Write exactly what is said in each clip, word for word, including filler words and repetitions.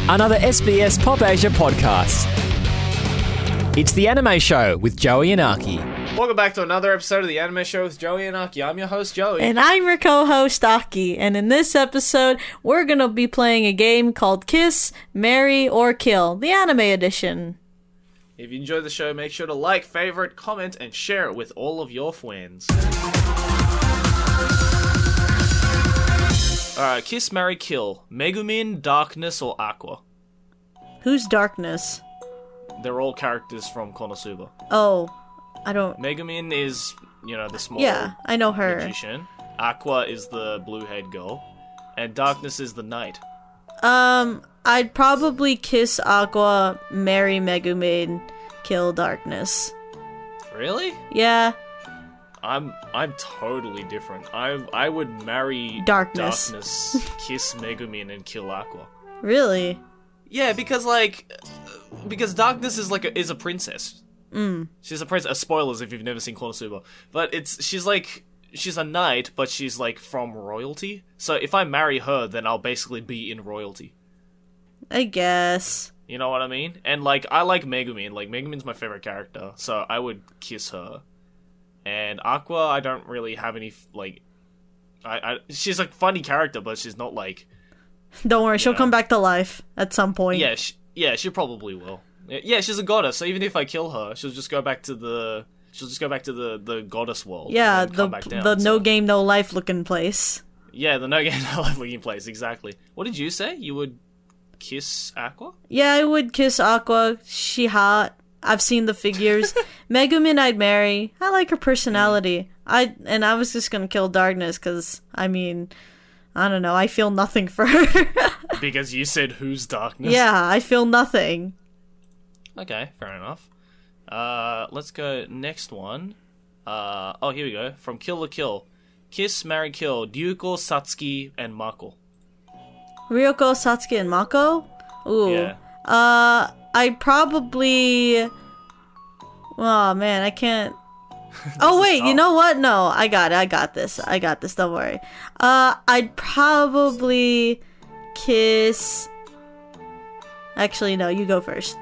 another S B S Pop Asia podcast. It's The Anime Show with Joey and Aki. Welcome back to another episode of The Anime Show with Joey and Aki. I'm your host, Joey. And I'm your co-host, Aki. And in this episode, we're going to be playing a game called Kiss, Marry, or Kill, the anime edition. If you enjoy the show, make sure to like, favorite, comment, and share it with all of your friends. Alright, Kiss, Marry, Kill. Megumin, Darkness, or Aqua? Who's Darkness? They're all characters from Konosuba. Oh, I don't... Megumin is, you know, the small Yeah, I know her. magician. Aqua is the blue-haired girl. And Darkness is the knight. Um, I'd probably kiss Aqua, marry Megumin, kill Darkness. Really? Yeah. I'm I'm totally different. I I would marry Darkness. Darkness, kiss Megumin, and kill Aqua. Really? Yeah, because like, because Darkness is like a, is a princess. Mm. She's a princess. Uh, spoilers if you've never seen Konosuba, but it's she's like she's a knight, but she's like from royalty. So if I marry her, then I'll basically be in royalty. I guess. You know what I mean? And like I like Megumin. Like Megumin's my favorite character, so I would kiss her. And Aqua, I don't really have any like. I, I she's a funny character, but she's not like. Don't worry, she'll know. come back to life at some point. Yeah, she, yeah, she probably will. Yeah, she's a goddess, so even if I kill her, she'll just go back to the she'll just go back to the, the goddess world. Yeah, and then the come back down, the so. no game, no life looking place. Yeah, the no game, no life looking place, exactly. What did you say? You would kiss Aqua? Yeah, I would kiss Aqua. She hot. I've seen the figures. Megumin I'd marry. I like her personality. I and I was just gonna kill Darkness because, I mean, I don't know. I feel nothing for her. Because you said who's Darkness? Yeah, I feel nothing. Okay, fair enough. Uh, let's go next one. Uh, oh, here we go. From Kill la Kill. Kiss, Marry, Kill. Ryuko, Satsuki, and Mako. Ryuko, Satsuki, and Mako? Ooh. Yeah. Uh, I'd probably... Oh, man, I can't... Oh, wait, you know what? No, I got it. I got this. I got this. Don't worry. Uh, I'd probably kiss... Actually, no, you go first.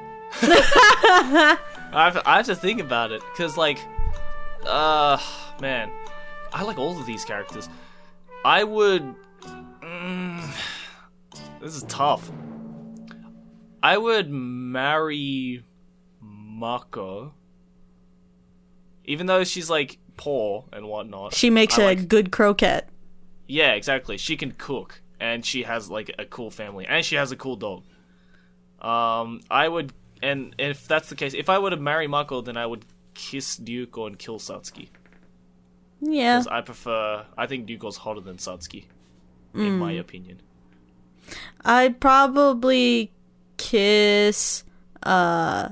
I have, I have to think about it, because, like, uh, man, I like all of these characters. I would, mm, this is tough. I would marry Mako, even though she's, like, poor and whatnot. She makes I a like, good croquette. Yeah, exactly. She can cook, and she has, like, a cool family, and she has a cool dog. Um, I would... And if that's the case, if I were to marry Mako, then I would kiss Ryuko and kill Satsuki. Yeah. Because I prefer... I think Ryuko's hotter than Satsuki, in Mm. my opinion. I'd probably kiss, uh,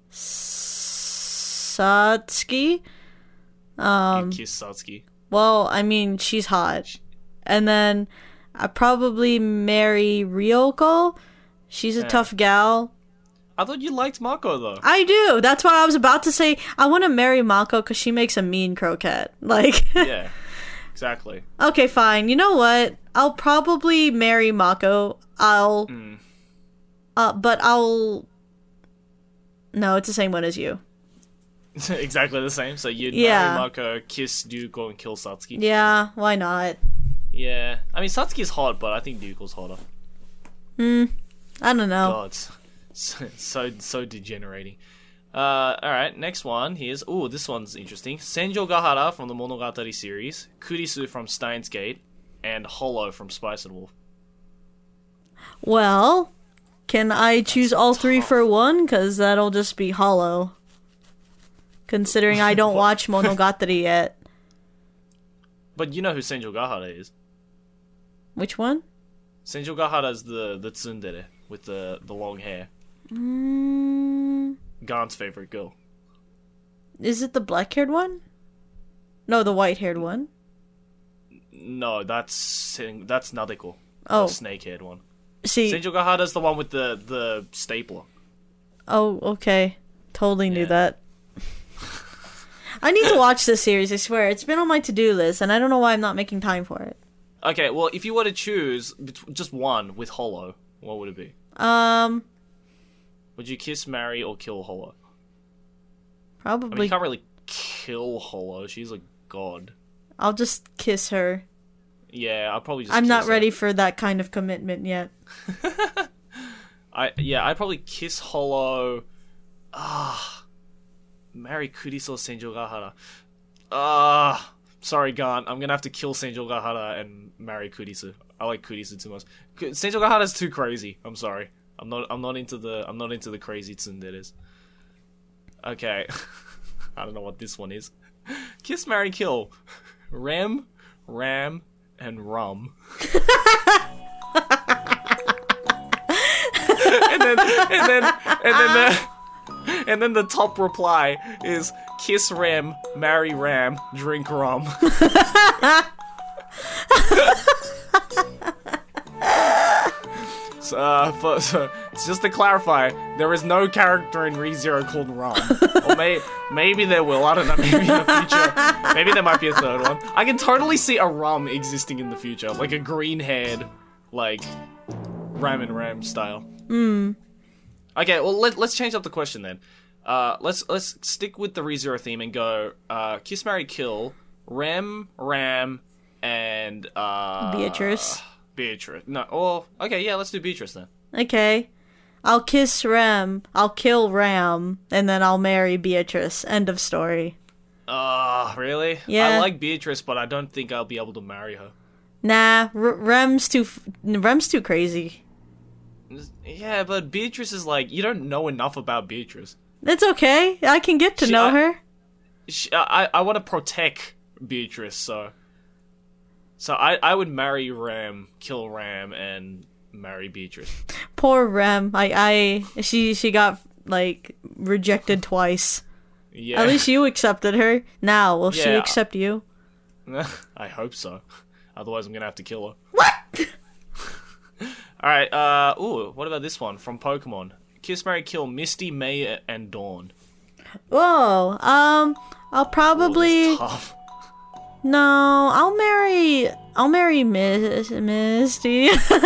Satsuki. Um, you kiss Satsuki. well, I mean, she's hot. And then I'd probably marry Ryoko. She's a Yeah. tough gal. I thought you liked Mako, though. I do. That's why I was about to say I want to marry Mako because she makes a mean croquette. Like, Yeah, exactly. okay, fine. You know what? I'll probably marry Mako. I'll, Mm. uh, but I'll. No, it's the same one as you. Exactly the same. So you'd Yeah. marry Mako, kiss Ryuko, and kill Satsuki. Yeah, why not? Yeah. I mean, Satsuki's hot, but I think Ryuko's hotter. Hmm. I don't know. God, so so, so degenerating. Uh, all right, next one. Here's oh, this one's interesting. Senjo Gahara from the Monogatari series, Kurisu from Steins Gate, and Hollow from Spice and Wolf. Well, can I choose all three tough. for one? Because that'll just be hollow. Considering I don't watch Monogatari yet. But you know who Senjo Gahara is? Which one? Senjo Gahara is the the tsundere with the the long hair. Mm, Gant's favorite girl. is it the black-haired one? No, the white-haired one. No, that's Sen- that's Nadeko. Oh. The snake-haired one. See. Senjo Gahara is the one with the the stapler. Oh, okay. Totally knew Yeah. that. I need to watch this series, I swear. It's been on my to-do list, and I don't know why I'm not making time for it. Okay, well, if you were to choose bet- just one with Hollow, What would it be? Um, Would you kiss, marry, or kill Hollow? I probably. mean, you can't really kill Hollow. She's a god. I'll just kiss her. Yeah, I'll probably just I'm kiss not her. ready for that kind of commitment yet. I yeah, I'd probably kiss Hollow. Ah, marry Kurisu Senjogahara. Ah, sorry, Gant. I'm gonna have to kill Senjogahara and marry Kurisu. I like Kurisu too much. Senjogahara's too crazy. I'm sorry. I'm not. I'm not into the. I'm not into the crazy tsunderes. Okay, I don't know what this one is. Kiss, marry, kill. Rem, Ram, and Rum. and then, and then, and then the, and then the top reply is kiss Ram, marry Ram, drink rum. so, uh, for, so, just to clarify, there is no character in ReZero called Rum. Or may, maybe there will. I don't know. Maybe in the future, maybe there might be a third one. I can totally see a Rum existing in the future, like a green-haired, like Ram and Ram style. Hmm. Okay, well let, let's change up the question then. Uh, let's let's stick with the ReZero theme and go uh, kiss, marry, kill, Rem, Ram, and uh, Beatrice. Beatrice. No, oh, okay, yeah, let's do Beatrice then. Okay. I'll kiss Ram, I'll kill Ram, and then I'll marry Beatrice. End of story. Ah, uh, really? Yeah. I like Beatrice, but I don't think I'll be able to marry her. Nah, R- Rem's too f- Rem's too crazy. Yeah, but Beatrice is like, you don't know enough about Beatrice. It's okay. I can get to She- know I- her. She, I I want to protect Beatrice, so so I I would marry Ram, kill Ram, and marry Beatrice. Poor Rem. I I she she got like rejected twice. Yeah, At least you accepted her. Now, will she Yeah. accept you? I hope so. Otherwise, I'm gonna have to kill her. What? All right. Uh. Ooh. What about this one from Pokemon? Kiss, marry, kill Misty, May, and Dawn. Whoa. Um. I'll Ooh, probably this is tough. no. I'll marry. I'll marry Miss Misty.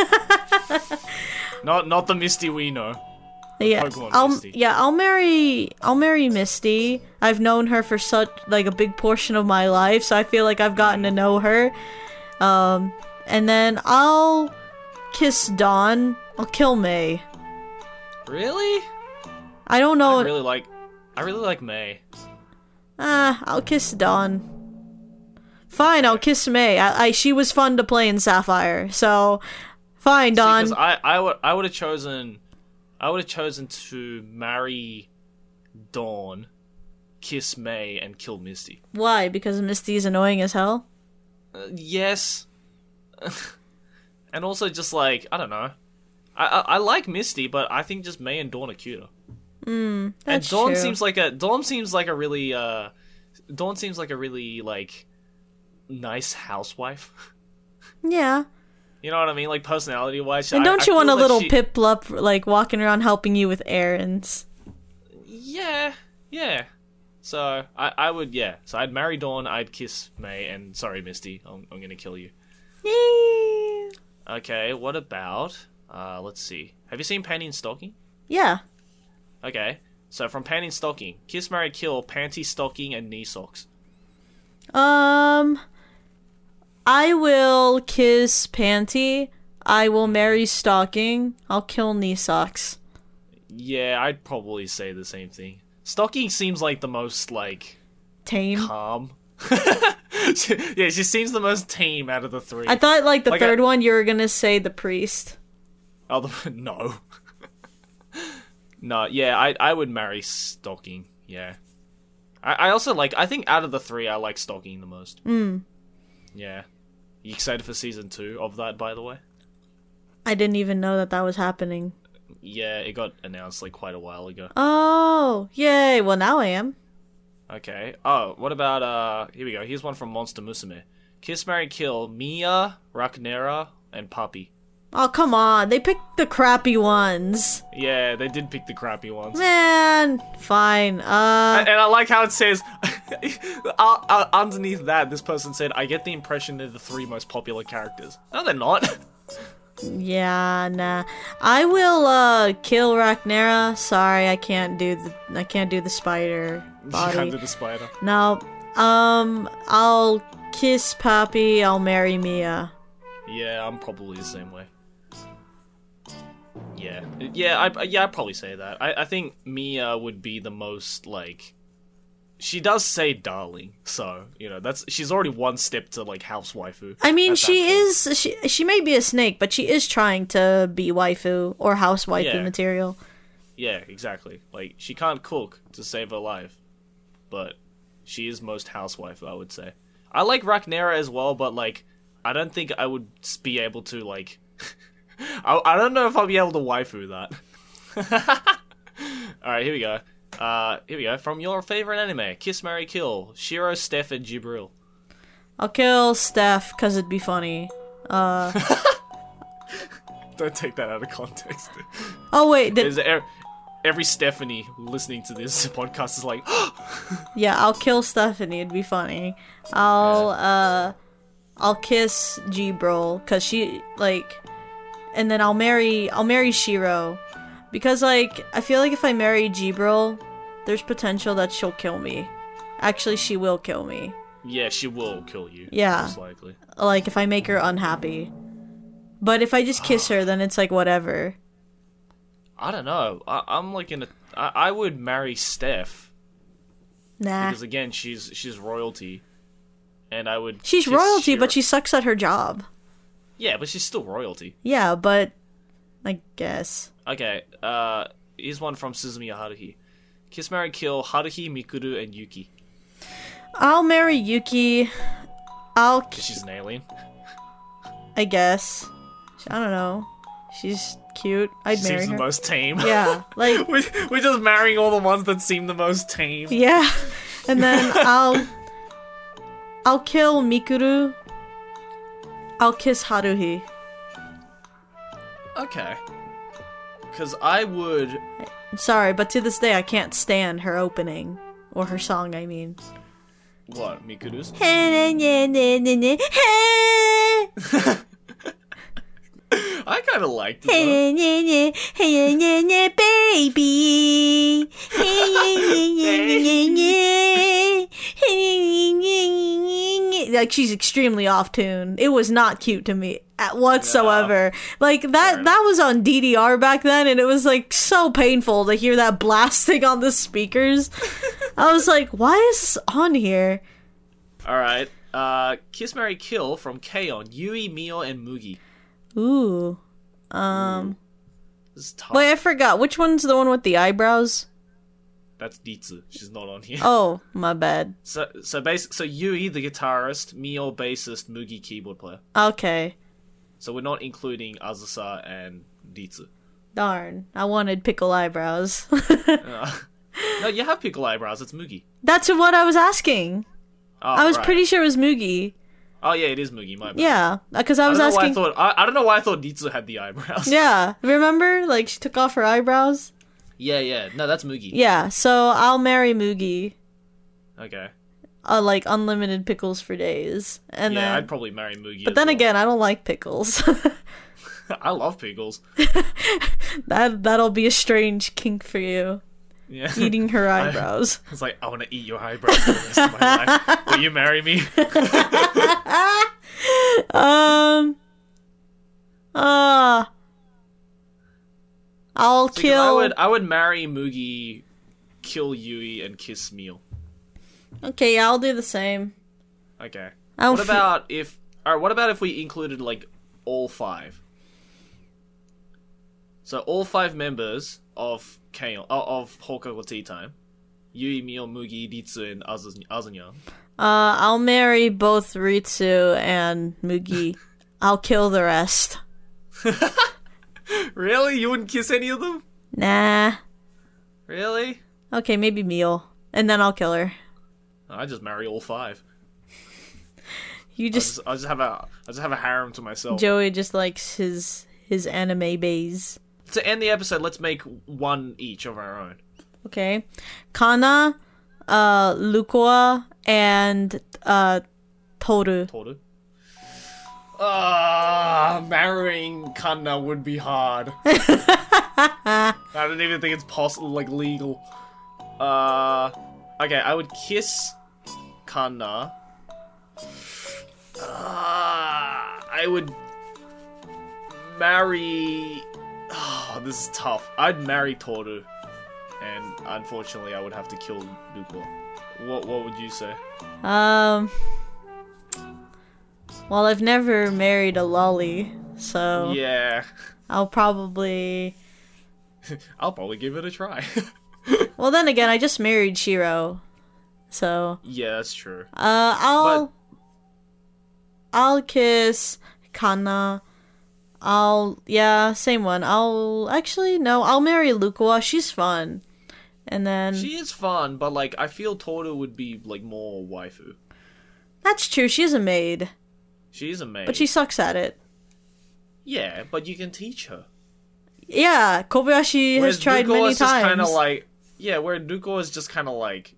Not not the Misty we know. Yeah, Pokemon I'll Misty. yeah, I'll marry I'll marry Misty. I've known her for such like a big portion of my life, so I feel like I've gotten to know her. Um, and then I'll kiss Dawn. I'll kill May. Really? I don't know. I really like. I really like May. Ah, I'll kiss Dawn. Fine, I'll kiss May. I, I she was fun to play in Sapphire, so fine, Dawn. Because I I would I would have chosen. I would have chosen to marry Dawn, kiss May, and kill Misty. Why? Because Misty's annoying as hell. Uh, yes. And also just like, I don't know. I, I I like Misty, but I think just May and Dawn are cuter. Hmm. And That's Dawn true. seems like a Dawn seems like a really uh Dawn seems like a really like nice housewife. Yeah. You know what I mean? Like personality wise. And don't I, you I want a feel that little she- Piplup like walking around helping you with errands? Yeah, yeah. So I, I would, yeah. So I'd marry Dawn, I'd kiss May, and sorry, Misty, I'm, I'm gonna kill you. Yay. Okay, what about? Uh, let's see. Have you seen Panty and Stocking? Yeah. Okay, so from Panty and Stocking, kiss, marry, kill, panty, stocking, and knee socks. Um, I will kiss Panty. I will marry Stocking. I'll kill Knee Socks. Yeah, I'd probably say the same thing. Stocking seems like the most like Tame. calm. She- yeah, she seems the most tame out of the three. I thought like the Like third I- one you were gonna say the priest. Oh, the, no. No, yeah, I I would marry Stocking. Yeah, I I also like. I think out of the three, I like Stocking the most. Mm. Yeah, you excited for season two of that? By the way, I didn't even know that that was happening. yeah, it got announced like quite a while ago. Oh, yay! Well, now I am. Okay. Oh, what about uh? Here we go. Here's one from Monster Musume. Kiss, marry, kill Mia, Raknera, and Puppy. Oh, come on! They picked the crappy ones. Yeah, they did pick the crappy ones. Man, fine. Uh, And I like how it says, uh, uh, underneath that, this person said, I get the impression they're the three most popular characters. No, they're not. Yeah, nah. I will uh kill Rhaenyra. Sorry, I can't do the I can't do the spider body. You can't do the spider. No. Um, I'll kiss Poppy. I'll marry Mia. Yeah, I'm probably the same way. Yeah, yeah, I yeah I'd probably say that. I I think Mia would be the most like. She does say darling, so you know that's she's already one step to like house waifu. I mean, at she that point. is she she may be a snake, but she is trying to be waifu or house waifu Yeah. material. Yeah, exactly. Like she can't cook to save her life, but she is most housewife, I would say. I like Rhaenyra as well, but like I don't think I would be able to like. I I don't know if I'll be able to waifu that. All right, here we go. Uh, here we go. From your favorite anime, Kiss, Marry, Kill, Shiro, Steph, and Jibril. I'll kill Steph because it'd be funny. Uh, Don't take that out of context. oh wait, did, There's er- every Stephanie listening to this podcast is like, yeah, I'll kill Stephanie. It'd be funny. I'll uh, I'll kiss Jibril because she like, and then I'll marry I'll marry Shiro. Because, like, I feel like if I marry Jibril, there's potential that she'll kill me. Actually, she will kill me. yeah, she will kill you. Yeah. Most likely. Like, if I make her unhappy. But if I just kiss her, then it's like, whatever. I don't know. I, I'm like in a. I, I would marry Steph Nah. because again, she's she's royalty, and I would. She's kiss royalty, Shiro- but she sucks at her job. Yeah, but she's still royalty. Yeah, but... I guess. Okay. Uh, here's one from Suzumiya Haruhi. Kiss, Marry, Kill, Haruhi, Mikuru, and Yuki. I'll marry Yuki. I'll... Because she's an alien. I guess. I don't know. She's cute. I'd She marry seems her. the most tame. Yeah, like... we're, we're just marrying all the ones that seem the most tame. Yeah. And then I'll... I'll kill Mikuru. I'll kiss Haruhi. Okay. Because I would... I'm sorry, but to this day I can't stand her opening. Or her song, I mean. What, Mikuru's? I kind of liked it, baby. Like, she's extremely off tune. It was not cute to me at whatsoever. Like that that was on D D R back then, and it was like so painful to hear that blasting on the speakers. I was like, why is this on here? Alright. Uh, Kiss, Marry, Kill from K-On! Yui, Mio, and Mugi. Ooh. Um This is tough. Wait, I forgot. Which one's the one with the eyebrows? That's Ditsu. She's not on here. Oh, my bad. So, so basic. So Yui, the guitarist, Mio, bassist, Mugi, keyboard player. Okay. So we're not including Azusa and Ditsu. Darn. I wanted pickle eyebrows. Uh, no, you have pickle eyebrows. It's Mugi. That's what I was asking. Oh, I was right. pretty sure it was Mugi. Oh yeah, it is Mugi. My bad. Yeah, because I I was don't know asking. why I thought. I, I don't know why I thought Ditsu had the eyebrows. Yeah, remember? Like, she took off her eyebrows? Yeah, yeah. No, that's Mugi. Yeah, so I'll marry Mugi. Okay. Uh, like, unlimited pickles for days. And yeah, then, I'd probably marry Mugi. But as then well. again, I don't like pickles. I love pickles. that, that'll be a strange kink for you. Yeah. Eating her eyebrows. It's like, I want to eat your eyebrows for the rest of my life. Will you marry me? um... Uh... I'll Because kill... I would, I would marry Mugi, kill Yui, and kiss Mio. Okay, yeah, I'll do the same. Okay. I'll What f- about if? Alright, what about if we included like all five? So all five members of K of Hokago Tea Time, Yui, Mio, Mugi, Ritsu, and Azuz- Azunya. Uh, I'll marry both Ritsu and Mugi. I'll kill the rest. Really? You wouldn't kiss any of them? Nah. Really? Okay, maybe Meal. And then I'll kill her. I just marry all five. You I just... just, I just have a, I just have a harem to myself. Joey just likes his his anime bays. To end the episode, let's make one each of our own. Okay. Kana, uh, Lukua, and uh, Toru. Toru. Ah, marrying Kanna would be hard. I don't even think it's possible, like, legal. Uh, okay, I would kiss Kanna. Uh, I would marry... Oh, this is tough. I'd marry Toru. And unfortunately, I would have to kill Nuko. What, what would you say? Um... Well, I've never married a lolly, so... Yeah. I'll probably... I'll probably give it a try. Well, then again, I just married Shiro, so... Yeah, that's true. Uh, I'll... But- I'll kiss Kanna. I'll... Yeah, same one. I'll... Actually, no, I'll marry Lukua. She's fun. And then... She is fun, but, like, I feel Toru would be, like, more waifu. That's true, she's a maid. She's a maid. But she sucks at it. Yeah, but you can teach her. Yeah, Kobayashi Whereas has tried Nuko many is just times. kind of like... Yeah, where Nuko is just kind of like...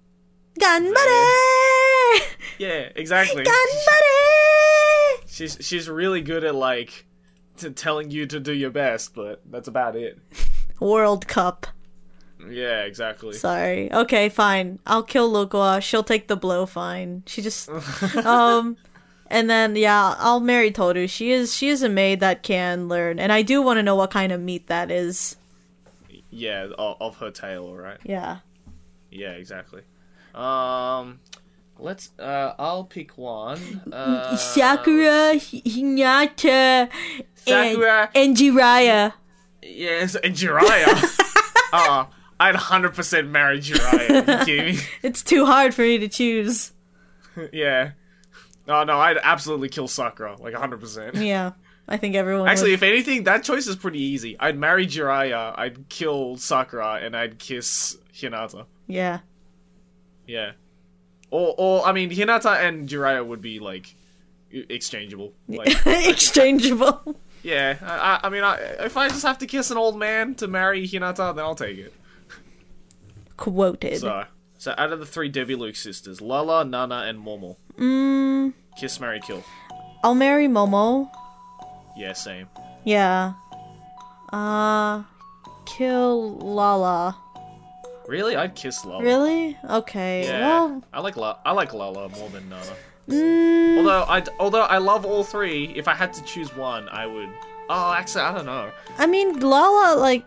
Ganbare! Yeah, exactly. Ganbare! She's she's really good at, like, t- telling you to do your best, but that's about it. World Cup. Yeah, exactly. Sorry. Okay, fine. I'll kill Lukua. She'll take the blow, fine. She just... um... And then, yeah, I'll marry Toru. She is she is a maid that can learn. And I do want to know what kind of meat that is. Yeah, of, of her tail, right? Yeah. Yeah, exactly. Um, let's, uh, I'll pick one. Uh, Sakura, Hinata, Sakura. and, and Jiraiya. Yes, and Jiraiya. uh, I'd one hundred percent marry Jiraiya. Are you kidding me? It's too hard for me to choose. Yeah. Oh, no, I'd absolutely kill Sakura, like one hundred percent. Yeah, I think everyone Actually, would. if anything, that choice is pretty easy. I'd marry Jiraiya, I'd kill Sakura, and I'd kiss Hinata. Yeah. Yeah. Or, or I mean, Hinata and Jiraiya would be, like, exchangeable. Like, Exchangeable. yeah, I, I mean, I, if I just have to kiss an old man to marry Hinata, then I'll take it. Quoted. So, so out of the three Devi Luke sisters, Lala, Nana, and Momo. Mm, Kiss, marry, kill. I'll marry Momo. Yeah, same. Yeah. Uh, kill Lala. Really? I'd kiss Lala. Really? Okay. Yeah. Well, I like La- I like Lala more than Nana. mm, Although I although I love all three, if I had to choose one, I would. Oh, actually, I don't know. I mean, Lala, like...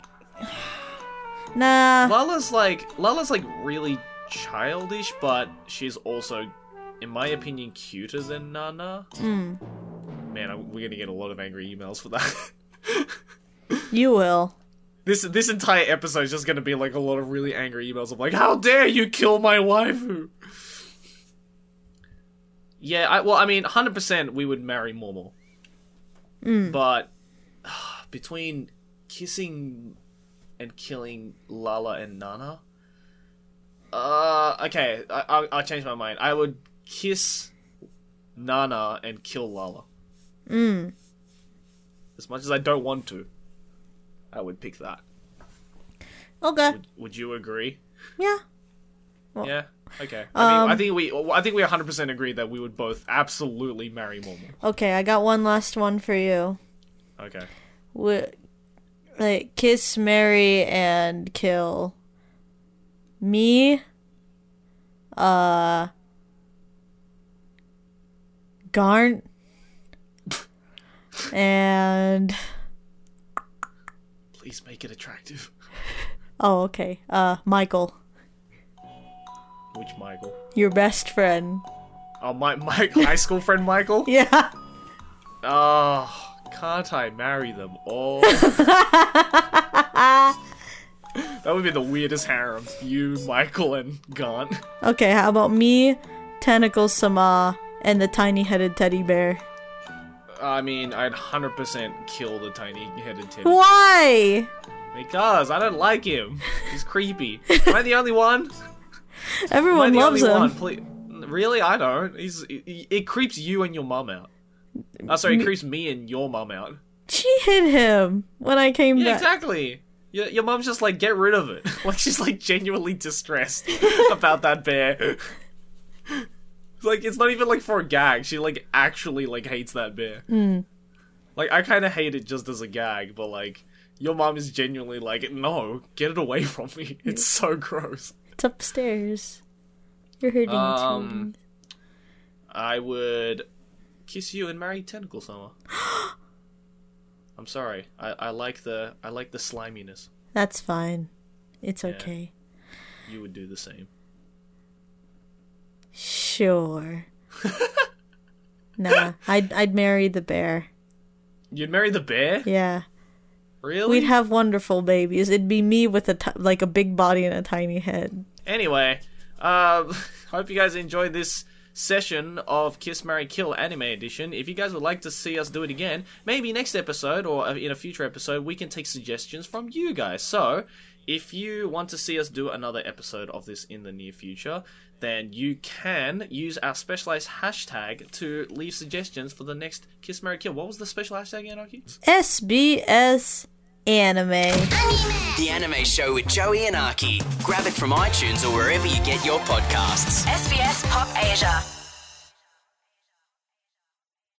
Nah. Lala's like Lala's like really childish, but she's also, in my opinion, cuter than Nana. Mm, Man, I'm, we're gonna get a lot of angry emails for that. you will. This this entire episode is just gonna be like a lot of really angry emails of like, how dare you kill my waifu? Yeah, I, well, I mean, one hundred percent we would marry Momo. Mm. But uh, between kissing and killing Lala and Nana, uh, okay, I, I, I'll change my mind. I would kiss Nana and kill Lala. Mm. As much as I don't want to, I would pick that. Okay. Would, would you agree? Yeah. Yeah. Okay. I mean, Um, I think we, I think we one hundred percent agree that we would both absolutely marry Momo. Okay, I got one last one for you. Okay. Would like kiss, marry, and kill me, uh, Garnt, and Please make it attractive. oh, okay, uh, Michael, Which Michael? your best friend. Oh, my my high school friend Michael. Yeah. Oh, can't I marry them all? That would be the weirdest harem. You, Michael, and Gaunt. Okay, how about me, Tentacle Sama, and the tiny-headed teddy bear? I mean, I'd one hundred percent kill the tiny-headed teddy. Why? Because I don't like him. He's creepy. Am I the only one? Am I Everyone the loves only him. one? Please. Really? I don't. He's it, it creeps you and your mum out. Oh, sorry, it creeps me and your mum out. She hit him when I came Yeah, back. exactly. Your, your mum's just like, get rid of it. Like, she's like genuinely distressed about that bear. Like, it's not even, like, for a gag. She, like, actually, like, hates that bear. Mm. Like, I kind of hate it just as a gag, but, like, your mom is genuinely like, no, get it away from me. It's so gross. It's upstairs. You're hurting Um, I would kiss you and marry Tentacle Summer. I'm sorry. I, I like the I like the sliminess. That's fine. It's Yeah. okay. You would do the same. Sure. Nah, I'd I'd marry the bear. You'd marry the bear? Yeah. Really? We'd have wonderful babies. It'd be me with a t- like a big body and a tiny head. Anyway, um, hope you guys enjoyed this session of Kiss, Marry, Kill Anime Edition. If you guys would like to see us do it again, maybe next episode or in a future episode, we can take suggestions from you guys. So, if you want to see us do another episode of this in the near future, then you can use our specialized hashtag to leave suggestions for the next Kiss, Marry, Kill. What was the special hashtag, Anarchy? S B S Anime. The Anime Show with Joey and Arky. Grab it from iTunes or wherever you get your podcasts. S B S Pop Asia.